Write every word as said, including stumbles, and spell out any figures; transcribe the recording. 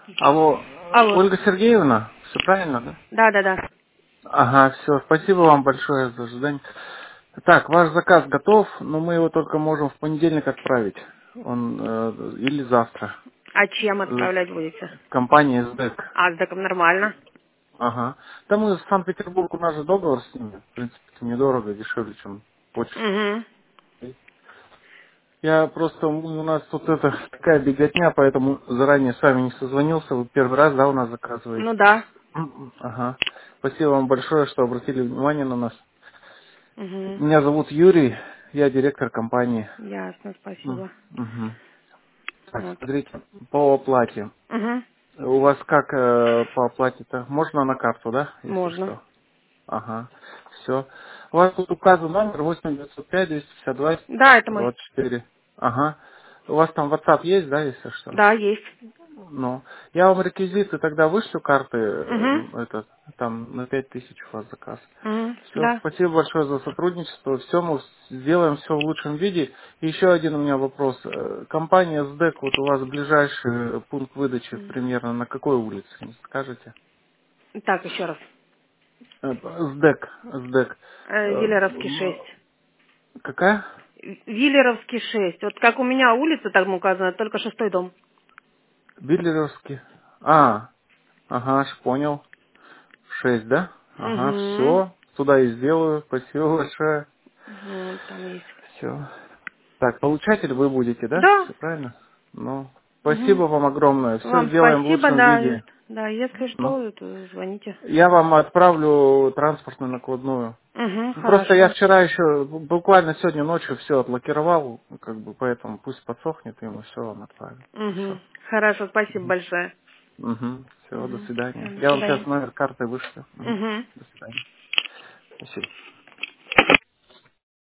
Алло, Алло. Ольга Сергеевна, все правильно, да? Да, да, да. Ага, все, спасибо вам большое за ожидание. Так, ваш заказ готов, но мы его только можем в понедельник отправить. Он э, или завтра. А чем Э, отправлять будете? Компания СДЭК. А, с доком нормально. Ага. Да мы в Санкт-Петербург, у нас же договор с ними. В принципе, это недорого, дешевле, чем почта. Угу. Я просто, у нас тут это такая беготня, поэтому заранее с вами не созвонился. Вы первый раз, да, у нас заказываете? Ну да. М, Ага. Спасибо вам большое, что обратили внимание на нас. Угу. Меня зовут Юрий, я директор компании. Ясно, М, спасибо. мгм. Так, Вот. смотрите, по оплате. Угу. У вас как э, по оплате-то? Можно на карту, да, если Можно. что? Ага, все. У вас тут указан номер восемь девятьсот пять двести пятьдесят два Да, это мой. двадцать четыре. Ага. У вас там WhatsApp есть, да, если что? Да, есть. Ну, я вам реквизиты тогда вышлю карты, Угу. э, этот, там на пять тысяч у вас заказ. Угу. Все, Да. спасибо большое за сотрудничество. Все, мы сделаем все в лучшем виде. И еще один у меня вопрос. Э, Компания СДЭК, вот у вас ближайший пункт выдачи примерно на какой улице, не скажете? Так, еще раз. Э, СДЭК, СДЭК. Э, Э, Виллеровский м, шесть. Какая? Виллеровский шесть. Вот как у меня улица там указана, только шестой дом. Биллеровский. А, ага, аж понял. Шесть, да? Ага, Угу. все. Туда и сделаю. Спасибо большое. Вот, там есть. Все. Так, получатель вы будете, да? Да. Все правильно? Ну, Угу. спасибо вам огромное. Все Вам сделаем в спасибо, лучшем да. виде. Да, если Ну, что, то звоните. я вам отправлю транспортную накладную. Угу, Ну, просто я хорошо. вчера еще, буквально сегодня ночью все отлакировал, как бы, поэтому пусть подсохнет, и мы все вам отправим. Угу. Хорошо? Хорошо, спасибо большое. Угу. Все, до Угу. Все, свидания. до Я вам сейчас свидания. номер карты вышлю. Мгм. Угу. До свидания. Спасибо.